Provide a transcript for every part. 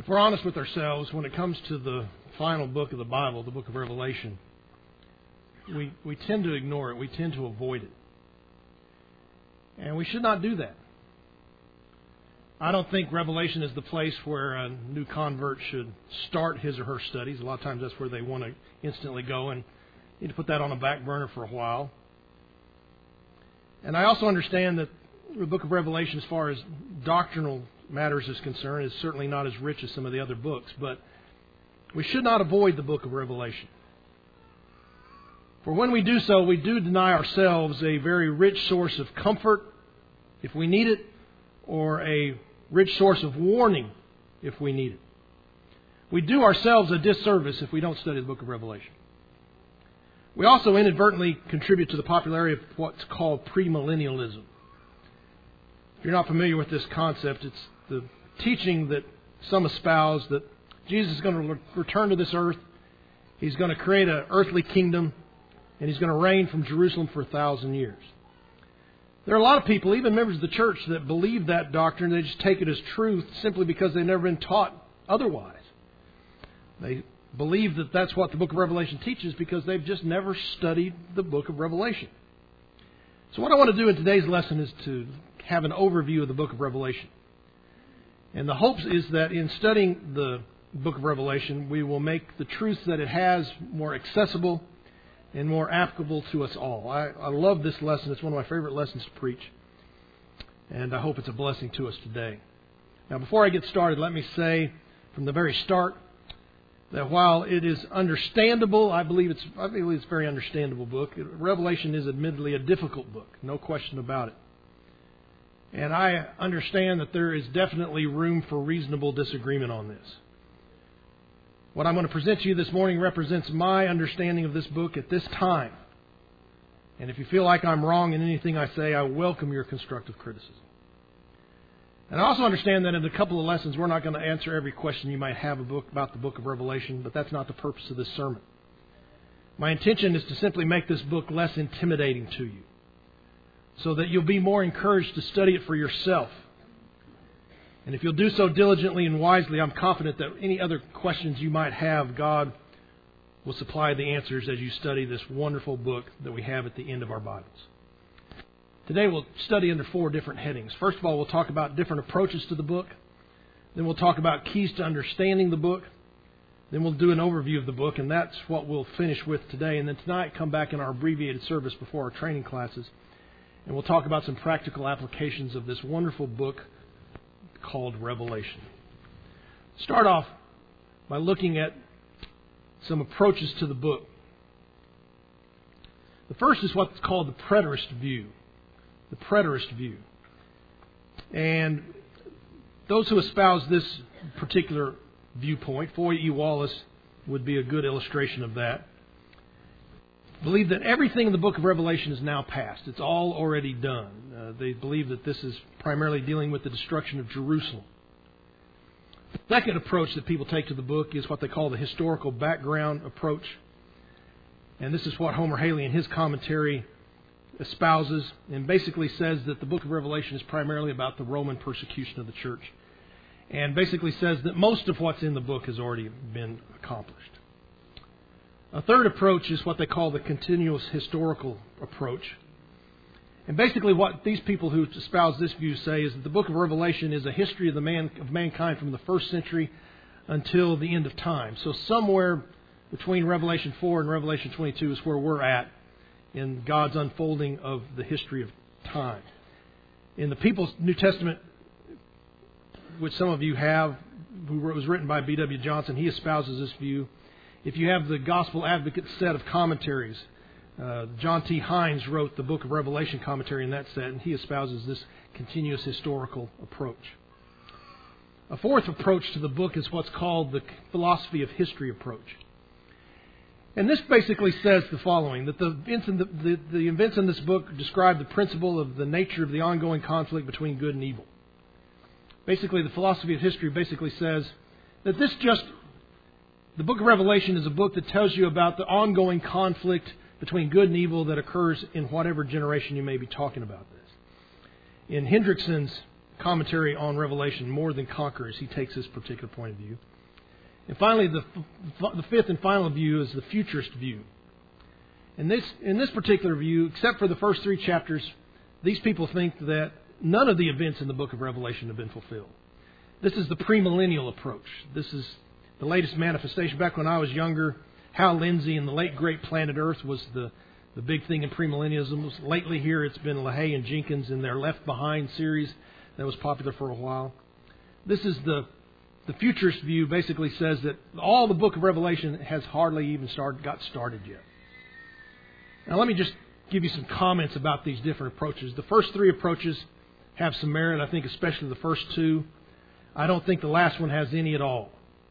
If we're honest with ourselves, when it comes to the final book of the Bible, the book of Revelation, we tend to ignore it. We tend to avoid it. And we should not do that. I don't think Revelation is the place where a new convert should start his or her studies. A lot of times that's where they want to instantly go, and you need to put that on a back burner for a while. And I also understand that the book of Revelation, as far as doctrinal matters is concerned, is certainly not as rich as some of the other books, but we should not avoid the book of Revelation. For when we do so, we do deny ourselves a very rich source of comfort, if we need it, or a rich source of warning, if we need it. We do ourselves a disservice if we don't study the book of Revelation. We also inadvertently contribute to the popularity of what's called premillennialism. If you're not familiar with this concept, it's the teaching that some espouse that Jesus is going to return to this earth. He's going to create an earthly kingdom, and He's going to reign from Jerusalem for 1,000 years. There are a lot of people, even members of the church, that believe that doctrine. They just take it as truth simply because they've never been taught otherwise. They believe that that's what the book of Revelation teaches because they've just never studied the book of Revelation. So what I want to do in today's lesson is to have an overview of the book of Revelation. And the hopes is that in studying the book of Revelation, we will make the truths that it has more accessible and more applicable to us all. I love this lesson. It's one of my favorite lessons to preach. And I hope it's a blessing to us today. Now, before I get started, let me say from the very start that while it is understandable, I believe it's a very understandable book. Revelation is admittedly a difficult book, no question about it. And I understand that there is definitely room for reasonable disagreement on this. What I'm going to present to you this morning represents my understanding of this book at this time. And if you feel like I'm wrong in anything I say, I welcome your constructive criticism. And I also understand that in a couple of lessons, we're not going to answer every question you might have about the book of Revelation, but that's not the purpose of this sermon. My intention is to simply make this book less intimidating to you, so that you'll be more encouraged to study it for yourself. And if you'll do so diligently and wisely, I'm confident that any other questions you might have, God will supply the answers as you study this wonderful book that we have at the end of our Bibles. Today we'll study under 4 different headings. First of all, we'll talk about different approaches to the book. Then we'll talk about keys to understanding the book. Then we'll do an overview of the book, and that's what we'll finish with today. And then tonight, come back in our abbreviated service before our training classes, and we'll talk about some practical applications of this wonderful book called Revelation. Start off by looking at some approaches to the book. The first is what's called the preterist view. The preterist view. And those who espouse this particular viewpoint, Foy E. Wallace would be a good illustration of that, believe that everything in the book of Revelation is now past. It's all already done. They believe that this is primarily dealing with the destruction of Jerusalem. The second approach that people take to the book is what they call the historical background approach. And this is what Homer Haley in his commentary espouses and basically says that the book of Revelation is primarily about the Roman persecution of the church. And basically says that most of what's in the book has already been accomplished. A third approach is what they call the continuous historical approach. And basically what these people who espouse this view say is that the book of Revelation is a history of mankind from the first century until the end of time. So somewhere between Revelation 4 and Revelation 22 is where we're at in God's unfolding of the history of time. In the People's New Testament, which some of you have, who was written by B.W. Johnson, he espouses this view. If you have the Gospel Advocate set of commentaries, John T. Hines wrote the Book of Revelation commentary in that set, and he espouses this continuous historical approach. A fourth approach to the book is what's called the philosophy of history approach. And this basically says the following, that the events in this book describe the principle of the nature of the ongoing conflict between good and evil. Basically, the philosophy of history basically says that the book of Revelation is a book that tells you about the ongoing conflict between good and evil that occurs in whatever generation you may be talking about this. In Hendrickson's commentary on Revelation, More Than Conquerors, he takes this particular point of view. And finally, the fifth and final view is the futurist view. In this particular view, except for the first 3 chapters, these people think that none of the events in the book of Revelation have been fulfilled. This is the premillennial approach. This is the latest manifestation. Back when I was younger, Hal Lindsey and the late great Planet Earth was the big thing in premillennialism. Lately here it's been LaHaye and Jenkins in their Left Behind series that was popular for a while. This is the futurist view, basically says that all the book of Revelation has hardly even got started yet. Now let me just give you some comments about these different approaches. The first 3 approaches have some merit, I think especially the first 2. I don't think the last one has any at all.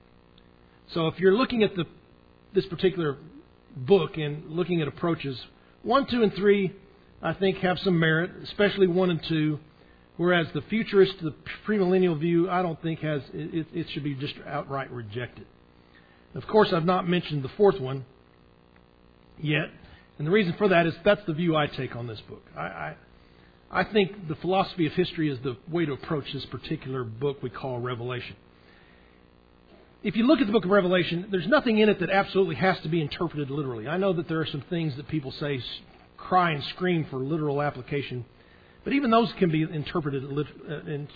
So if you're looking at this particular book and looking at approaches, 1, 2, and 3, I think have some merit, especially 1 and 2. Whereas the futurist, the premillennial view, I don't think has it should be just outright rejected. Of course, I've not mentioned the 4th one yet, and the reason for that is that's the view I take on this book. I think the philosophy of history is the way to approach this particular book we call Revelation. If you look at the book of Revelation, there's nothing in it that absolutely has to be interpreted literally. I know that there are some things that people say cry and scream for literal application, but even those can be interpreted in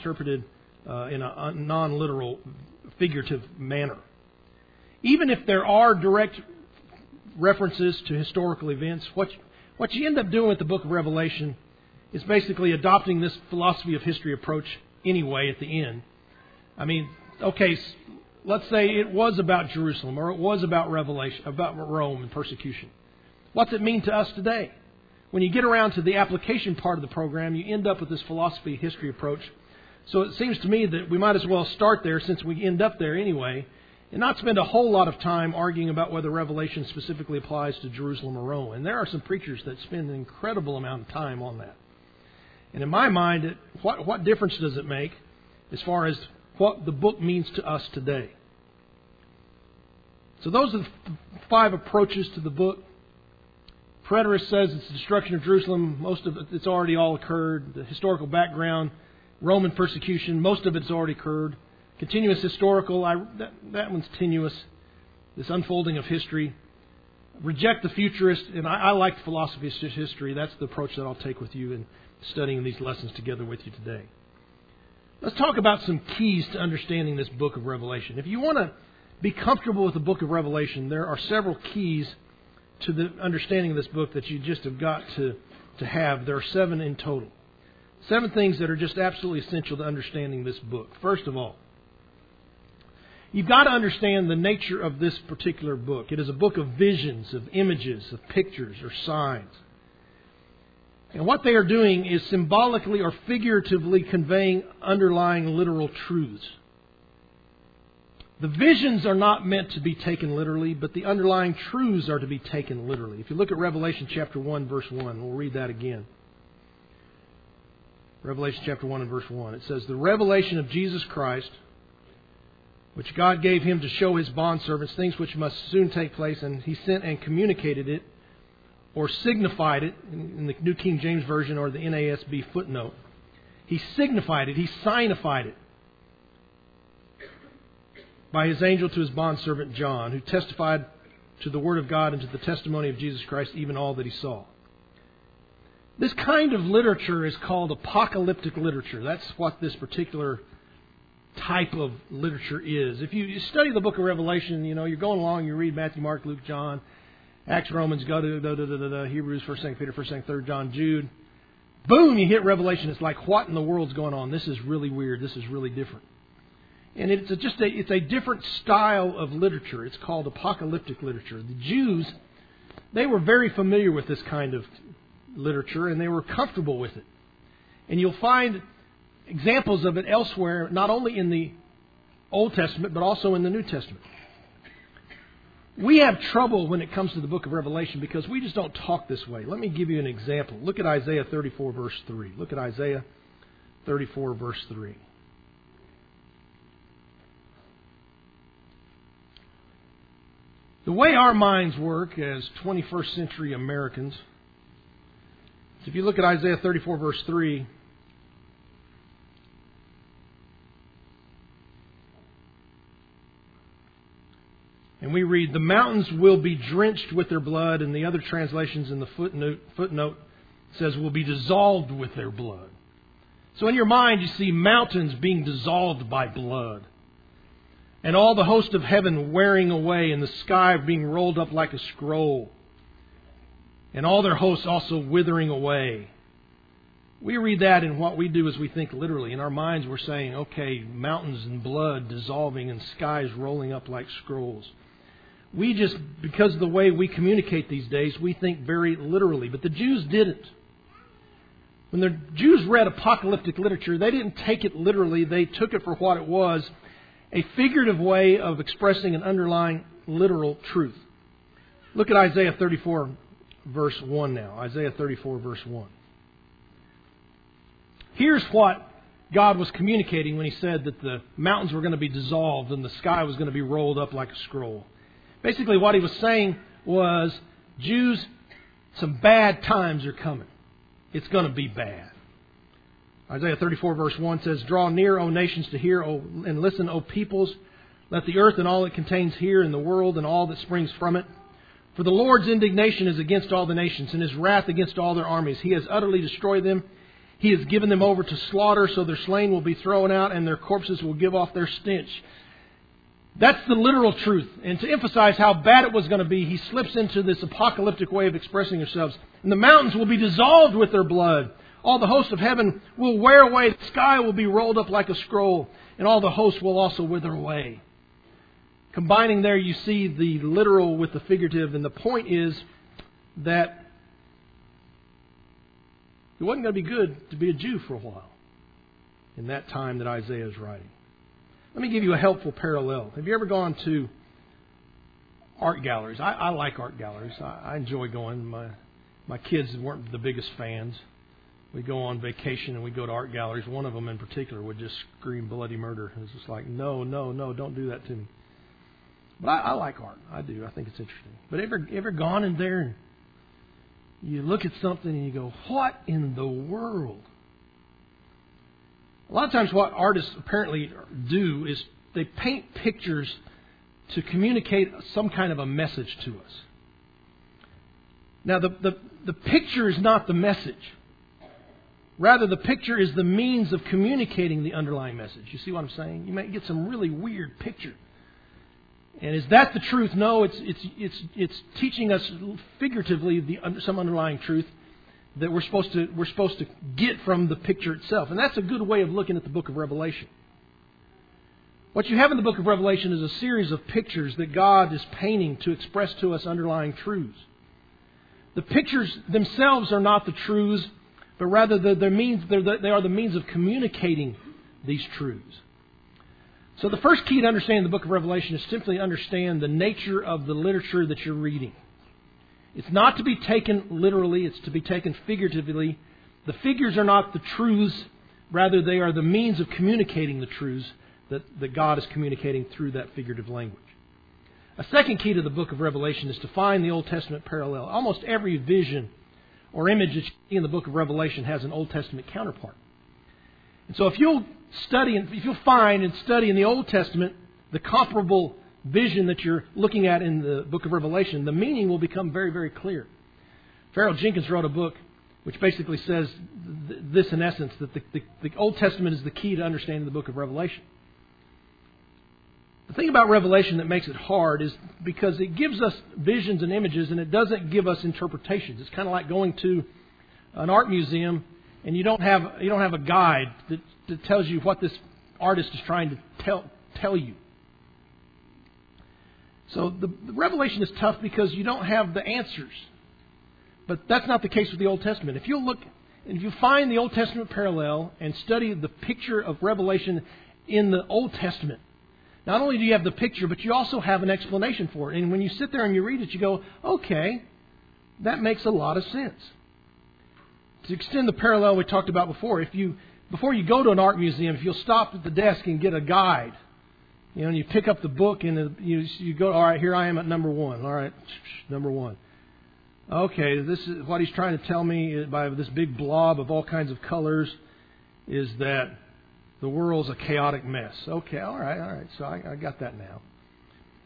a non-literal, figurative manner. Even if there are direct references to historical events, what you end up doing with the book of Revelation is basically adopting this philosophy of history approach anyway at the end. I mean, okay, let's say it was about Jerusalem or it was about Revelation, about Rome and persecution. What's it mean to us today? When you get around to the application part of the program, you end up with this philosophy of history approach. So it seems to me that we might as well start there since we end up there anyway, and not spend a whole lot of time arguing about whether Revelation specifically applies to Jerusalem or Rome. And there are some preachers that spend an incredible amount of time on that. And in my mind, what difference does it make as far as what the book means to us today? So those are the 5 approaches to the book. Preterist says it's the destruction of Jerusalem. Most of it's already all occurred. The historical background, Roman persecution, most of it's already occurred. Continuous historical, that one's tenuous. This unfolding of history. Reject the futurist, and I like the philosophy of history. That's the approach that I'll take with you in studying these lessons together with you today. Let's talk about some keys to understanding this book of Revelation. If you want to be comfortable with the book of Revelation, there are several keys to the understanding of this book that you just have got to have. There are 7 in total. 7 things that are just absolutely essential to understanding this book. First of all, you've got to understand the nature of this particular book. It is a book of visions, of images, of pictures or signs. And what they are doing is symbolically or figuratively conveying underlying literal truths. The visions are not meant to be taken literally, but the underlying truths are to be taken literally. If you look at Revelation chapter 1, verse 1, we'll read that again. Revelation chapter 1 and verse 1. It says, "The revelation of Jesus Christ, which God gave him to show his bondservants things which must soon take place, and he sent and communicated it," or signified it, in the New King James Version or the NASB footnote. He signified it, he signified it by his angel to his bondservant John, who testified to the Word of God and to the testimony of Jesus Christ, even all that he saw. This kind of literature is called apocalyptic literature. That's what this particular type of literature is. If you study the book of Revelation, you're going along, you read Matthew, Mark, Luke, John, Acts, Romans, Hebrews, 1 2 Peter, 1 2 3 John, Jude. Boom, you hit Revelation. It's like, what in the world's going on? This is really weird. This is really different. And it's a different style of literature. It's called apocalyptic literature. The Jews, they were very familiar with this kind of literature, and they were comfortable with it. And you'll find examples of it elsewhere, not only in the Old Testament, but also in the New Testament. We have trouble when it comes to the book of Revelation because we just don't talk this way. Let me give you an example. Look at Isaiah 34, verse 3. Look at Isaiah 34, verse 3. The way our minds work as 21st century Americans, if you look at Isaiah 34, verse 3, And we read, the mountains will be drenched with their blood, and the other translations in the footnote says will be dissolved with their blood. So in your mind you see mountains being dissolved by blood. And all the host of heaven wearing away, and the sky being rolled up like a scroll. And all their hosts also withering away. We read that, and what we do is we think literally. In our minds we're saying, okay, mountains and blood dissolving and skies rolling up like scrolls. We just, because of the way we communicate these days, we think very literally. But the Jews didn't. When the Jews read apocalyptic literature, they didn't take it literally. They took it for what it was, a figurative way of expressing an underlying literal truth. Look at Isaiah 34, verse 1 now. Isaiah 34, verse 1. Here's what God was communicating when He said that the mountains were going to be dissolved and the sky was going to be rolled up like a scroll. Basically what He was saying was, Jews, some bad times are coming. It's going to be bad. Isaiah 34 verse 1 says, draw near, O nations, to hear, and listen, O peoples. Let the earth and all it contains hear, and the world and all that springs from it. For the Lord's indignation is against all the nations, and His wrath against all their armies. He has utterly destroyed them. He has given them over to slaughter, so their slain will be thrown out, and their corpses will give off their stench. That's the literal truth. And to emphasize how bad it was going to be, He slips into this apocalyptic way of expressing Himself. And the mountains will be dissolved with their blood. All the hosts of heaven will wear away. The sky will be rolled up like a scroll. And all the hosts will also wither away. Combining there, you see the literal with the figurative. And the point is that it wasn't going to be good to be a Jew for a while in that time that Isaiah is writing. Let me give you a helpful parallel. Have you ever gone to art galleries? I like art galleries. I enjoy going. My kids weren't the biggest fans. We go on vacation and we go to art galleries. One of them in particular would just scream bloody murder. It was just like, no, don't do that to me. But I like art. I do. I think it's interesting. But ever gone in there and you look at something and you go, what in the world? A lot of times what artists apparently do is they paint pictures to communicate some kind of a message to us. Now, the picture is not the message. Rather, the picture is the means of communicating the underlying message. You see what I'm saying? You might get some really weird picture. And is that the truth? No, it's teaching us figuratively some underlying truth that we're supposed to get from the picture itself. And that's a good way of looking at the book of Revelation. What you have in the book of Revelation is a series of pictures that God is painting to express to us underlying truths. The pictures themselves are not the truths, but rather they are the means of communicating these truths. So the first key to understanding the book of Revelation is simply understand the nature of the literature that you're reading. It's not to be taken literally, it's to be taken figuratively. The figures are not the truths, rather they are the means of communicating the truths that God is communicating through that figurative language. A second key to the book of Revelation is to find the Old Testament parallel. Almost every vision or image that you see in the book of Revelation has an Old Testament counterpart. And so if you'll find and study in the Old Testament the comparable vision that you're looking at in the book of Revelation, the meaning will become very, very clear. Farrell Jenkins wrote a book which basically says this in essence, that the Old Testament is the key to understanding the book of Revelation. The thing about Revelation that makes it hard is because it gives us visions and images and it doesn't give us interpretations. It's kind of like going to an art museum and you don't have a guide that tells you what this artist is trying to tell you. So the Revelation is tough because you don't have the answers. But that's not the case with the Old Testament. If you find the Old Testament parallel and study the picture of Revelation in the Old Testament, not only do you have the picture, but you also have an explanation for it. And when you sit there and you read it, you go, okay, that makes a lot of sense. To extend the parallel we talked about before, before you go to an art museum, if you'll stop at the desk and get a guide, and you pick up the book and you go, all right, here I am at number 1. All right, number 1. Okay, this is what he's trying to tell me by this big blob of all kinds of colors is that the world's a chaotic mess. Okay, all right. So I got that now.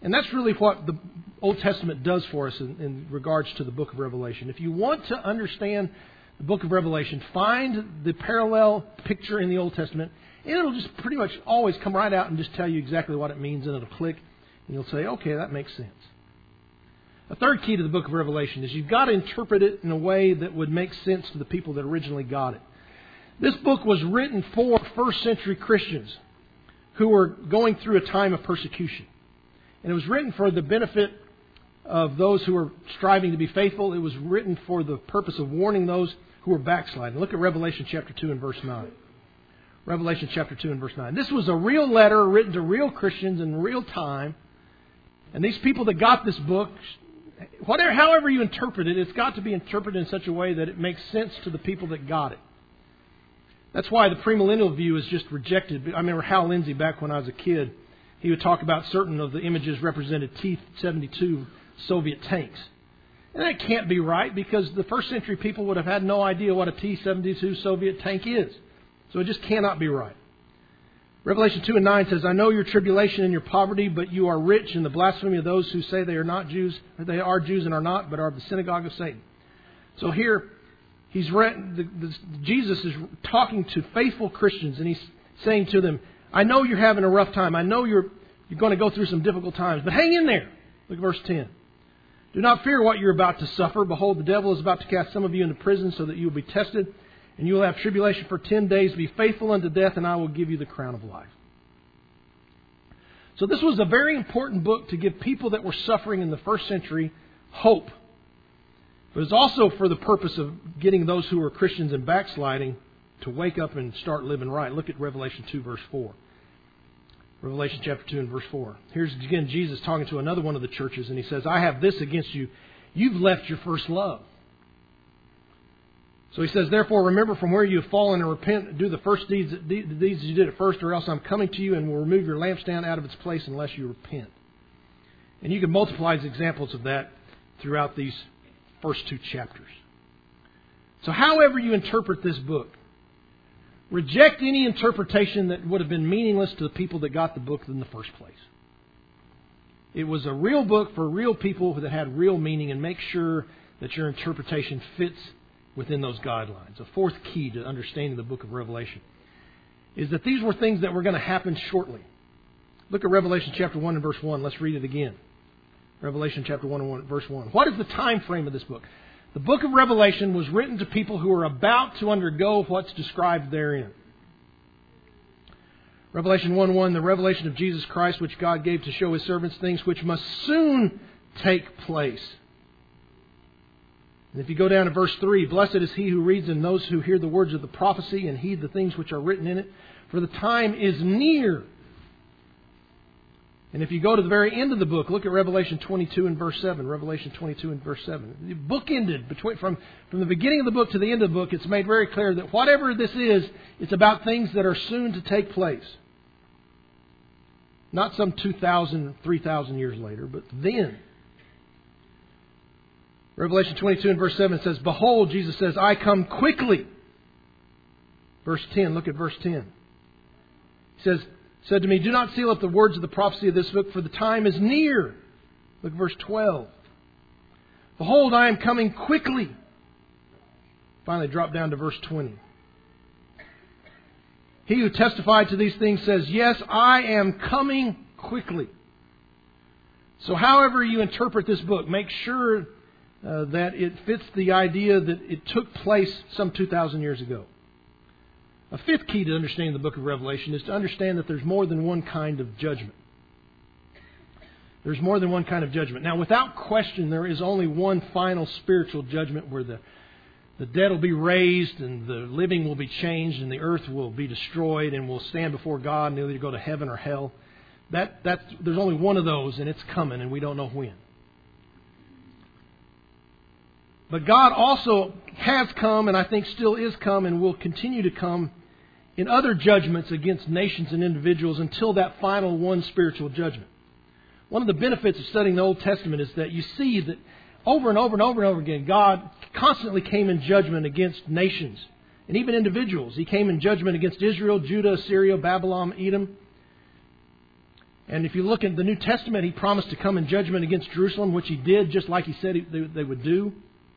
And that's really what the Old Testament does for us in regards to the book of Revelation. If you want to understand the book of Revelation, find the parallel picture in the Old Testament, and it'll just pretty much always come right out and just tell you exactly what it means, and it'll click, and you'll say, okay, that makes sense. A third key to the book of Revelation is you've got to interpret it in a way that would make sense to the people that originally got it. This book was written for first century Christians who were going through a time of persecution. And it was written for the benefit of those who were striving to be faithful. It was written for the purpose of warning those who were backsliding. Look at Revelation chapter 2 and verse 9. Revelation chapter 2 and verse 9. This was a real letter written to real Christians in real time. And these people that got this book, however you interpret it, it's got to be interpreted in such a way that it makes sense to the people that got it. That's why the premillennial view is just rejected. I remember Hal Lindsey back when I was a kid. He would talk about certain of the images represented T-72 Soviet tanks. And that can't be right because the first century people would have had no idea what a T-72 Soviet tank is. So it just cannot be right. Revelation 2 and 9 says, I know your tribulation and your poverty, but you are rich in the blasphemy of those who say they are not Jews, or they are Jews and are not, but are of the synagogue of Satan. So here, Jesus is talking to faithful Christians, and he's saying to them, I know you're having a rough time. I know you're going to go through some difficult times. But hang in there. Look at verse 10. Do not fear what you're about to suffer. Behold, the devil is about to cast some of you into prison so that you will be tested. And you will have tribulation for 10 days. Be faithful unto death, and I will give you the crown of life. So this was a very important book to give people that were suffering in the first century hope. But it's also for the purpose of getting those who were Christians and backsliding to wake up and start living right. Look at Revelation 2, verse 4. Revelation chapter 2 and verse 4. Here's again Jesus talking to another one of the churches, and he says, I have this against you. You've left your first love. So he says, therefore, remember from where you have fallen and repent, and do the first deeds as you did at first, or else I'm coming to you and will remove your lampstand out of its place unless you repent. And you can multiply examples of that throughout these first two chapters. So however you interpret this book, reject any interpretation that would have been meaningless to the people that got the book in the first place. It was a real book for real people that had real meaning, and make sure that your interpretation fits within those guidelines. A fourth key to understanding the book of Revelation is that these were things that were going to happen shortly. Look at Revelation chapter 1 and verse 1. Let's read it again. Revelation chapter 1 and verse 1. What is the time frame of this book? The book of Revelation was written to people who are about to undergo what's described therein. Revelation 1:1, the revelation of Jesus Christ, which God gave to show His servants things which must soon take place. And if you go down to verse 3, blessed is he who reads and those who hear the words of the prophecy and heed the things which are written in it, for the time is near. And if you go to the very end of the book, look at Revelation 22 and verse 7. Revelation 22 and verse 7. The book ended from the beginning of the book to the end of the book. It's made very clear that whatever this is, it's about things that are soon to take place. Not some 2,000, 3,000 years later, but then. Revelation 22 and verse 7 says, behold, Jesus says, I come quickly. Verse 10, look at verse 10. He said to me, do not seal up the words of the prophecy of this book, for the time is near. Look at verse 12. Behold, I am coming quickly. Finally drop down to verse 20. He who testified to these things says, yes, I am coming quickly. So however you interpret this book, make sure that it fits the idea that it took place some 2,000 years ago. A fifth key to understanding the book of Revelation is to understand that there's more than one kind of judgment. There's more than one kind of judgment. Now, without question, there is only one final spiritual judgment where the dead will be raised and the living will be changed and the earth will be destroyed and will stand before God and either go to heaven or hell. There's only one of those, and it's coming, and we don't know when. But God also has come, and I think still is come, and will continue to come in other judgments against nations and individuals until that final one spiritual judgment. One of the benefits of studying the Old Testament is that you see that over and over and over and over again, God constantly came in judgment against nations and even individuals. He came in judgment against Israel, Judah, Assyria, Babylon, Edom. And if you look at the New Testament, He promised to come in judgment against Jerusalem, which He did, just like He said they would do.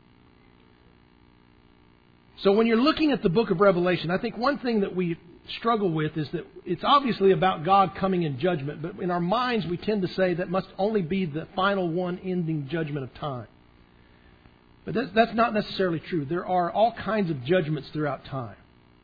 So when you're looking at the book of Revelation, I think one thing that we struggle with is that it's obviously about God coming in judgment, but in our minds we tend to say that must only be the final one ending judgment of time. But that's not necessarily true. There are all kinds of judgments throughout time.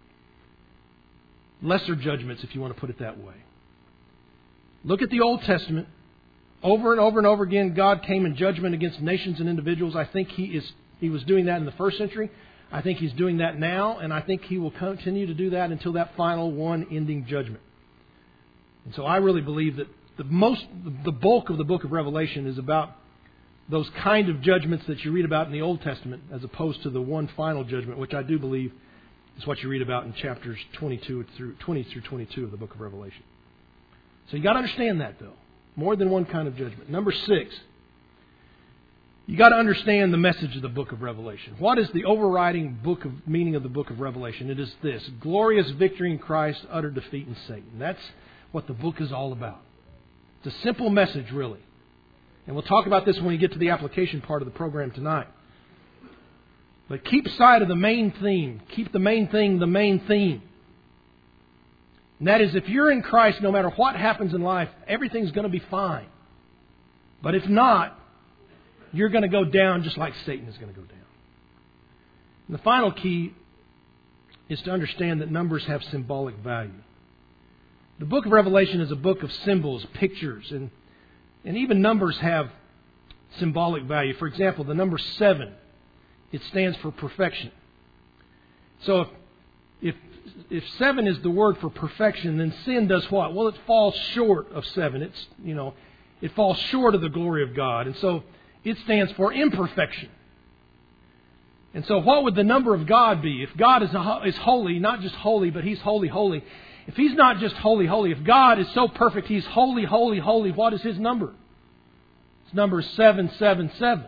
Lesser judgments, if you want to put it that way. Look at the Old Testament. Over and over and over again, God came in judgment against nations and individuals. I think He was doing that in the first century. I think He's doing that now, and I think He will continue to do that until that final one ending judgment. And so I really believe that the bulk of the book of Revelation is about those kind of judgments that you read about in the Old Testament, as opposed to the one final judgment, which I do believe is what you read about in chapters 20 through 22 of the book of Revelation. So you got to understand that, though. More than one kind of judgment. Number 6. You got to understand the message of the book of Revelation. What is the overriding meaning of the book of Revelation? It is this: glorious victory in Christ, utter defeat in Satan. That's what the book is all about. It's a simple message, really. And we'll talk about this when we get to the application part of the program tonight. But keep sight of the main theme. Keep the main thing the main theme. And that is, if you're in Christ, no matter what happens in life, everything's going to be fine. But if not, you're going to go down just like Satan is going to go down. And the final key is to understand that numbers have symbolic value. The book of Revelation is a book of symbols, pictures, and even numbers have symbolic value. For example, the number 7, it stands for perfection. So if 7 is the word for perfection, then sin does what? Well, it falls short of 7. It falls short of the glory of God. And so it stands for imperfection. And so what would the number of God be? If God is holy, not just holy, but He's holy, holy. If He's not just holy, holy, if God is so perfect, He's holy, holy, holy, what is His number? His number is 777.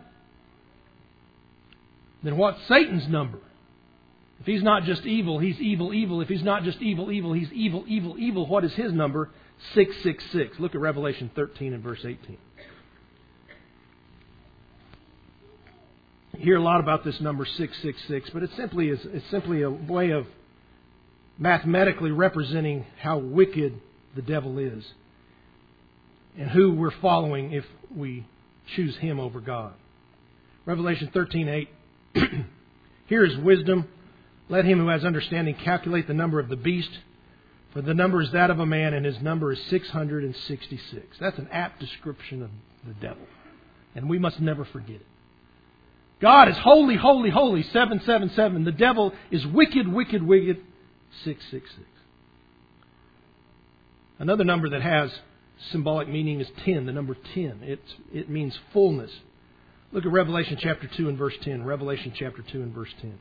Then what's Satan's number? If he's not just evil, he's evil, evil. If he's not just evil, evil, he's evil, evil, evil. What is his number? 666. Look at Revelation 13 and verse 18. You hear a lot about this number 666, but it's simply a way of mathematically representing how wicked the devil is and who we're following if we choose him over God. Revelation 13:8. Here is wisdom. Let him who has understanding calculate the number of the beast, for the number is that of a man, and his number is 666. That's an apt description of the devil, and we must never forget it. God is holy, holy, holy, 777. The devil is wicked, wicked, wicked, 666. Another number that has symbolic meaning is 10, the number 10. It means fullness. Look at Revelation chapter 2 and verse 10. Revelation chapter 2 and verse 10.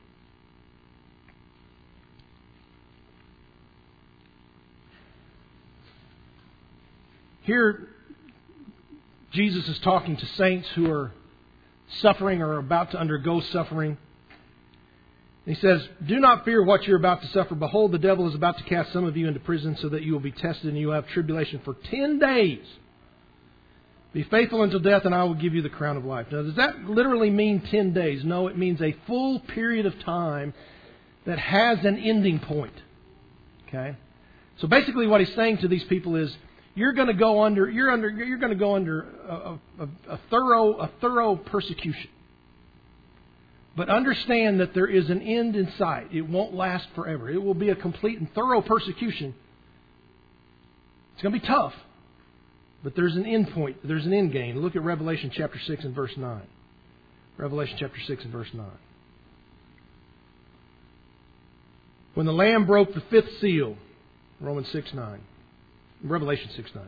Here, Jesus is talking to saints who are suffering or are about to undergo suffering. He says, "Do not fear what you're about to suffer. Behold, the devil is about to cast some of you into prison so that you will be tested and you will have tribulation for 10 days. Be faithful until death and I will give you the crown of life." Now, does that literally mean 10 days? No, it means a full period of time that has an ending point. Okay? So basically what he's saying to these people is, you're going to go under a thorough persecution. But understand that there is an end in sight. It won't last forever. It will be a complete and thorough persecution. It's going to be tough. But there's an end point. There's an end game. Look at Revelation chapter 6 and verse 9. Revelation chapter 6 and verse 9. When the Lamb broke the fifth seal, Revelation 6:9. Revelation 6:9.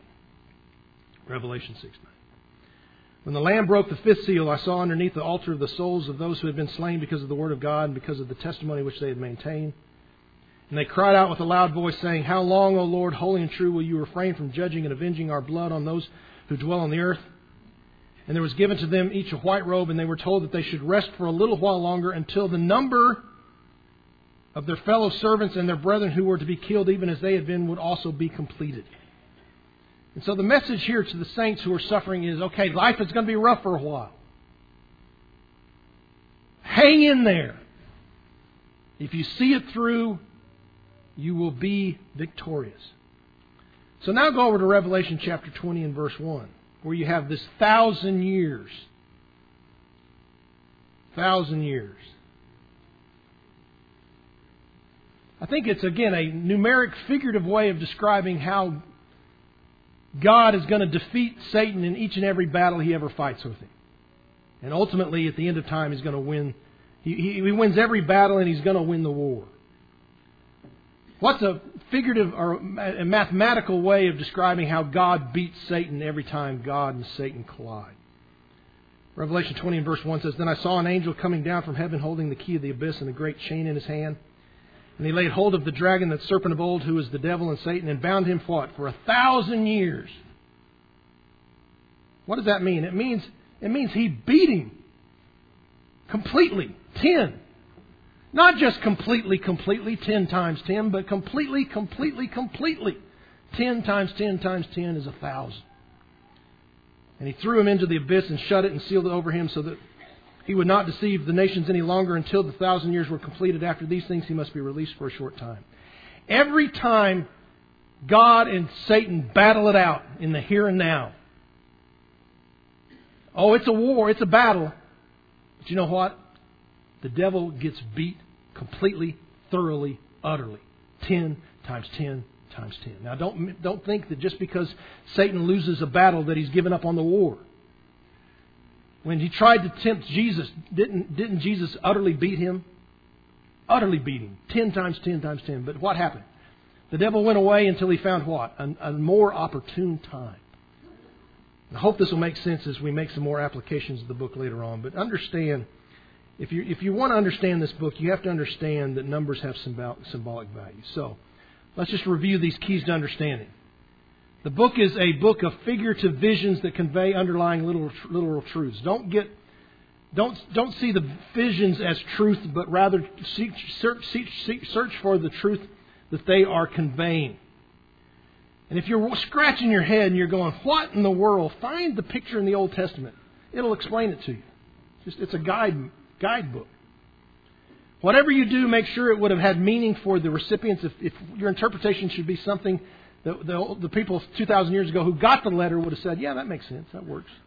When the Lamb broke the fifth seal, I saw underneath the altar the souls of those who had been slain because of the word of God and because of the testimony which they had maintained. And they cried out with a loud voice, saying, "How long, O Lord, holy and true, will you refrain from judging and avenging our blood on those who dwell on the earth?" And there was given to them each a white robe, and they were told that they should rest for a little while longer until the number of their fellow servants and their brethren who were to be killed, even as they had been, would also be completed. And so the message here to the saints who are suffering is, okay, life is going to be rough for a while. Hang in there. If you see it through, you will be victorious. So now go over to Revelation chapter 20 and verse 1, where you have this 1,000 years. 1,000 years. I think it's, again, a numeric, figurative way of describing how God is going to defeat Satan in each and every battle he ever fights with him. And ultimately, at the end of time, he's going to win. He wins every battle and he's going to win the war. What's a figurative or a mathematical way of describing how God beats Satan every time God and Satan collide? Revelation 20 and verse 1 says, Then I saw an angel coming down from heaven holding the key of the abyss and a great chain in his hand. And he laid hold of the dragon, that serpent of old, who is the devil and Satan, and bound him for what? For 1,000 years. What does that mean? It means he beat him completely. 10. Not just completely, 10 times 10, but completely. 10 times 10 times 10 is 1,000. And he threw him into the abyss and shut it and sealed it over him so that he would not deceive the nations any longer until the 1,000 years were completed. After these things, he must be released for a short time. Every time God and Satan battle it out in the here and now. Oh, it's a war, it's a battle. But you know what? The devil gets beat completely, thoroughly, utterly. 10 times 10 times 10. Now, don't think that just because Satan loses a battle that he's given up on the war. When he tried to tempt Jesus, didn't Jesus utterly beat him? Utterly beat him. 10 times 10 times 10. But what happened? The devil went away until he found what? A more opportune time. I hope this will make sense as we make some more applications of the book later on. But understand, if you want to understand this book, you have to understand that numbers have symbolic value. So, let's just review these keys to understanding. The book is a book of figurative visions that convey underlying literal truths. Don't see the visions as truth, but rather search for the truth that they are conveying. And if you're scratching your head and you're going, what in the world? Find the picture in the Old Testament. It'll explain it to you. It's a guidebook. Whatever you do, make sure it would have had meaning for the recipients. If your interpretation should be something that the people 2,000 years ago who got the letter would have said, yeah, that makes sense. That works.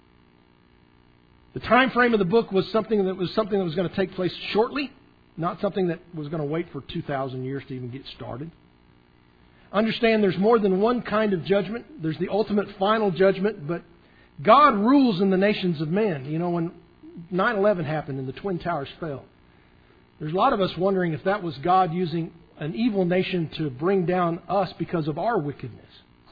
The time frame of the book was something that was going to take place shortly, not something that was going to wait for 2,000 years to even get started. Understand there's more than one kind of judgment. There's the ultimate final judgment, but God rules in the nations of men. You know, when 9/11 happened and the Twin Towers fell, there's a lot of us wondering if that was God using an evil nation to bring down us because of our wickedness.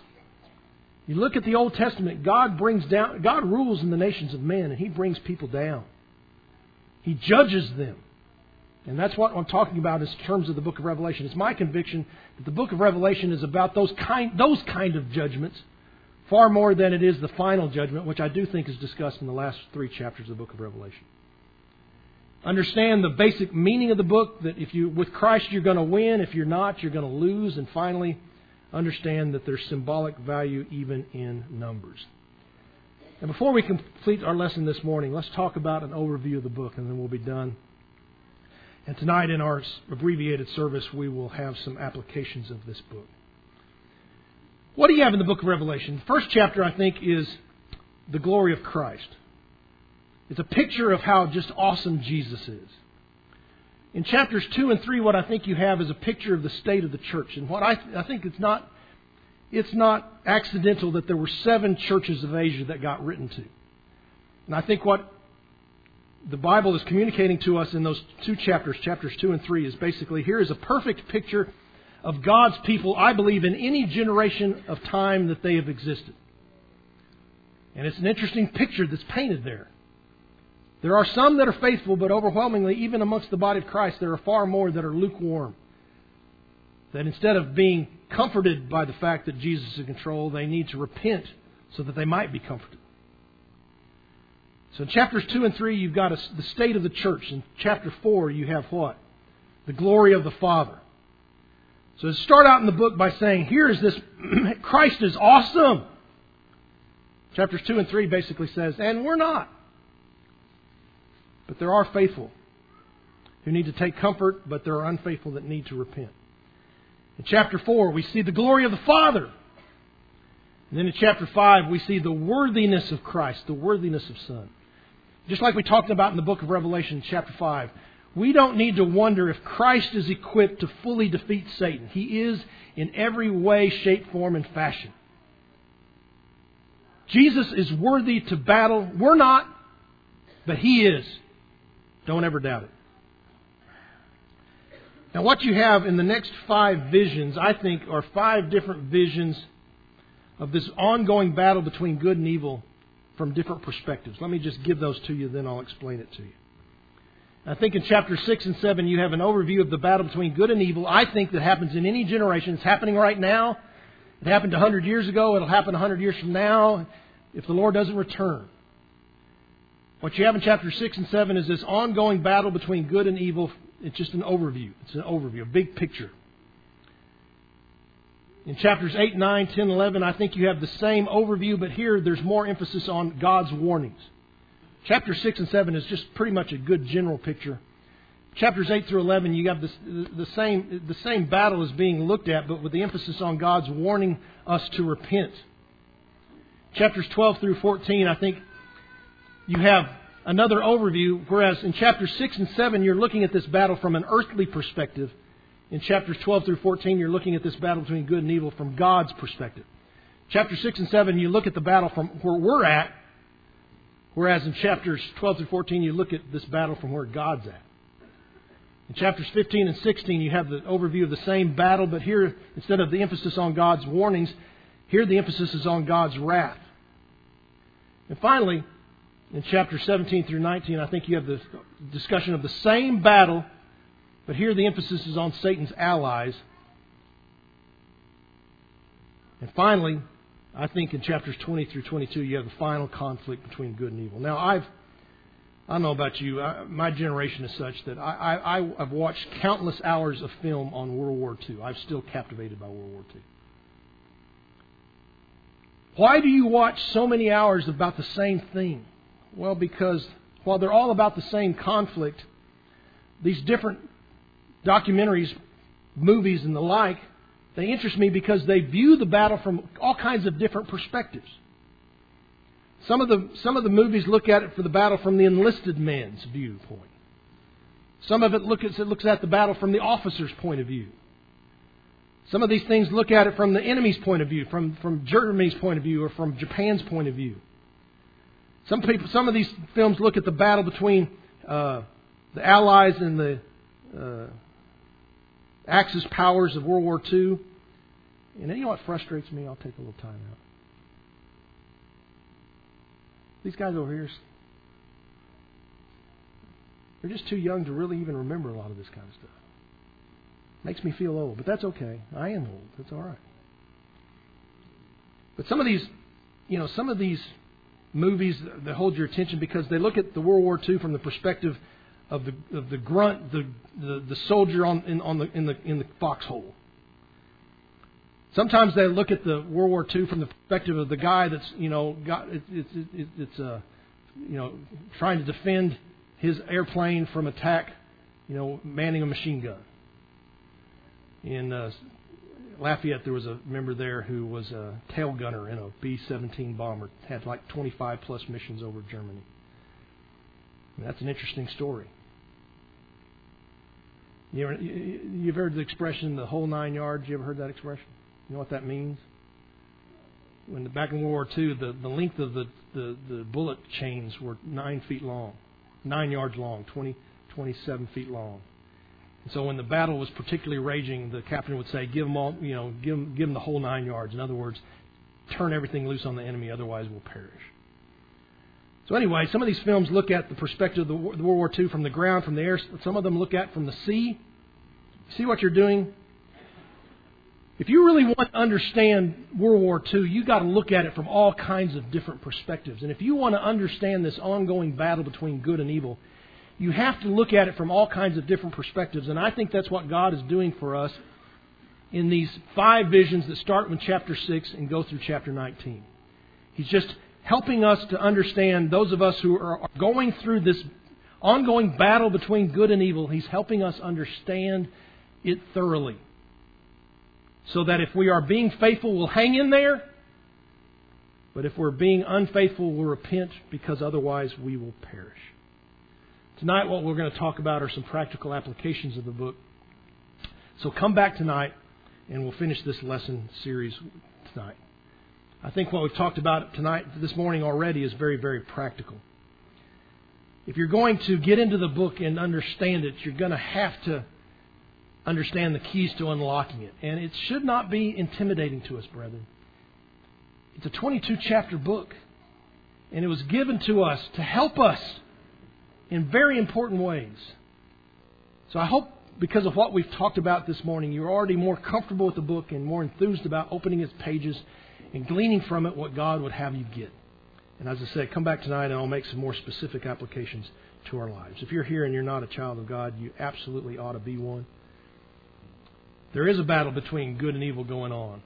You look at the Old Testament, God rules in the nations of men, and He brings people down. He judges them. And that's what I'm talking about in terms of the book of Revelation. It's my conviction that the book of Revelation is about those kind of judgments far more than it is the final judgment, which I do think is discussed in the last 3 chapters of the book of Revelation. Understand the basic meaning of the book, that if you with Christ you're going to win, if you're not, you're going to lose. And finally, understand that there's symbolic value even in numbers. And before we complete our lesson this morning, let's talk about an overview of the book, and then we'll be done. And tonight in our abbreviated service, we will have some applications of this book. What do you have in the book of Revelation? The first chapter, I think, is the glory of Christ. It's a picture of how just awesome Jesus is. In chapters 2 and 3, what I think you have is a picture of the state of the church. And what I think it's not accidental that there were 7 churches of Asia that got written to. And I think what the Bible is communicating to us in those 2 chapters, chapters 2 and 3, is basically, here is a perfect picture of God's people, I believe, in any generation of time that they have existed. And it's an interesting picture that's painted there. There are some that are faithful, but overwhelmingly, even amongst the body of Christ, there are far more that are lukewarm. That instead of being comforted by the fact that Jesus is in control, they need to repent so that they might be comforted. So in chapters 2 and 3, you've got the state of the church. In chapter 4, you have what? The glory of the Father. So start out in the book by saying, here is this, Christ is awesome. Chapters 2 and 3 basically says, and we're not. But there are faithful who need to take comfort, but there are unfaithful that need to repent. In chapter 4, we see the glory of the Father. And then in chapter 5, we see the worthiness of Christ, the worthiness of Son. Just like we talked about in the book of Revelation, chapter 5. We don't need to wonder if Christ is equipped to fully defeat Satan. He is in every way, shape, form, and fashion. Jesus is worthy to battle. We're not, but He is. Don't ever doubt it. Now, what you have in the next 5 visions, I think, are 5 different visions of this ongoing battle between good and evil from different perspectives. Let me just give those to you, then I'll explain it to you. I think in chapters 6 and 7, you have an overview of the battle between good and evil. I think that happens in any generation. It's happening right now. It happened 100 years ago. It'll happen 100 years from now if the Lord doesn't return. What you have in chapters 6 and 7 is this ongoing battle between good and evil. It's just an overview. It's an overview, a big picture. In chapters 8, 9, 10, 11, I think you have the same overview, but here there's more emphasis on God's warnings. Chapters 6 and 7 is just pretty much a good general picture. Chapters 8 through 11, you have the same battle is being looked at, but with the emphasis on God's warning us to repent. Chapters 12 through 14, I think you have another overview, whereas in chapters 6 and 7, you're looking at this battle from an earthly perspective. In chapters 12 through 14, you're looking at this battle between good and evil from God's perspective. Chapters 6 and 7, you look at the battle from where we're at, whereas in chapters 12 through 14, you look at this battle from where God's at. In chapters 15 and 16, you have the overview of the same battle, but here, instead of the emphasis on God's warnings, here the emphasis is on God's wrath. And finally, in chapters 17 through 19, I think you have the discussion of the same battle, but here the emphasis is on Satan's allies. And finally, I think in chapters 20 through 22, you have the final conflict between good and evil. Now, I don't know about you. My generation is such that I've watched countless hours of film on World War II. I'm still captivated by World War II. Why do you watch so many hours about the same thing? Well, because while they're all about the same conflict, these different documentaries, movies, and the like, they interest me because they view the battle from all kinds of different perspectives. Some of the movies look at it for the battle from the enlisted man's viewpoint. Some of it looks at the battle from the officer's point of view. Some of these things look at it from the enemy's point of view, from Germany's point of view, or from Japan's point of view. Some of these films look at the battle between the Allies and the Axis powers of World War II. And you know what frustrates me? I'll take a little time out. These guys over here, they're just too young to really even remember a lot of this kind of stuff. Makes me feel old, but that's okay. I am old. That's all right. But some of these movies that hold your attention because they look at the World War II from the perspective of the grunt, the soldier in the foxhole. Sometimes they look at the World War II from the perspective of the guy that's trying to defend his airplane from attack, manning a machine gun. In Lafayette, there was a member there who was a tail gunner in a B-17 bomber. Had like 25 plus missions over Germany. And that's an interesting story. You've heard the expression, the whole 9 yards? You ever heard that expression? You know what that means? Back in World War II, the length of the bullet chains were 9 feet long, 9 yards long, 27 feet long. And so when the battle was particularly raging, the captain would say, "Give them all, give them the whole 9 yards." In other words, turn everything loose on the enemy, otherwise we'll perish. So anyway, some of these films look at the perspective of the World War II from the ground, from the air. Some of them look at from the sea. See what you're doing? If you really want to understand World War II, you've got to look at it from all kinds of different perspectives. And if you want to understand this ongoing battle between good and evil, you have to look at it from all kinds of different perspectives. And I think that's what God is doing for us in these 5 visions that start with chapter 6 and go through chapter 19. He's just helping us to understand, those of us who are going through this ongoing battle between good and evil, He's helping us understand it thoroughly. So that if we are being faithful, we'll hang in there. But if we're being unfaithful, we'll repent, because otherwise we will perish. Tonight what we're going to talk about are some practical applications of the book. So come back tonight and we'll finish this lesson series tonight. I think what we've talked about this morning already is very, very practical. If you're going to get into the book and understand it, you're going to have to understand the keys to unlocking it. And it should not be intimidating to us, brethren. It's a 22-chapter book. And it was given to us to help us in very important ways. So I hope, because of what we've talked about this morning, you're already more comfortable with the book and more enthused about opening its pages and gleaning from it what God would have you get. And as I said, come back tonight and I'll make some more specific applications to our lives. If you're here and you're not a child of God, you absolutely ought to be one. There is a battle between good and evil going on.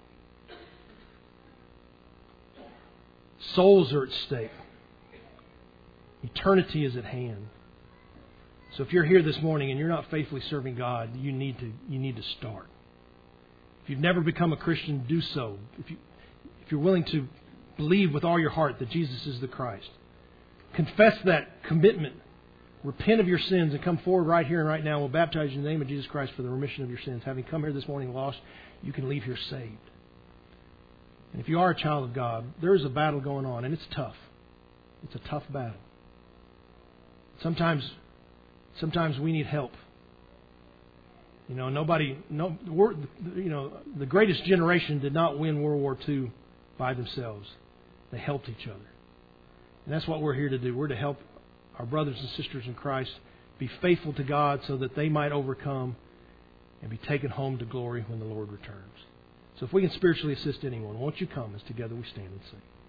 Souls are at stake. Eternity is at hand. So if you're here this morning and you're not faithfully serving God, you need to start. If you've never become a Christian, do so. If you're willing to believe with all your heart that Jesus is the Christ, confess that commitment, repent of your sins, and come forward right here and right now. We'll baptize you in the name of Jesus Christ for the remission of your sins. Having come here this morning lost, you can leave here saved. And if you are a child of God, there is a battle going on, and it's tough. It's a tough battle. Sometimes we need help. The greatest generation did not win World War II by themselves. They helped each other. And that's what we're here to do. We're to help our brothers and sisters in Christ be faithful to God so that they might overcome and be taken home to glory when the Lord returns. So if we can spiritually assist anyone, won't you come as together we stand and sing.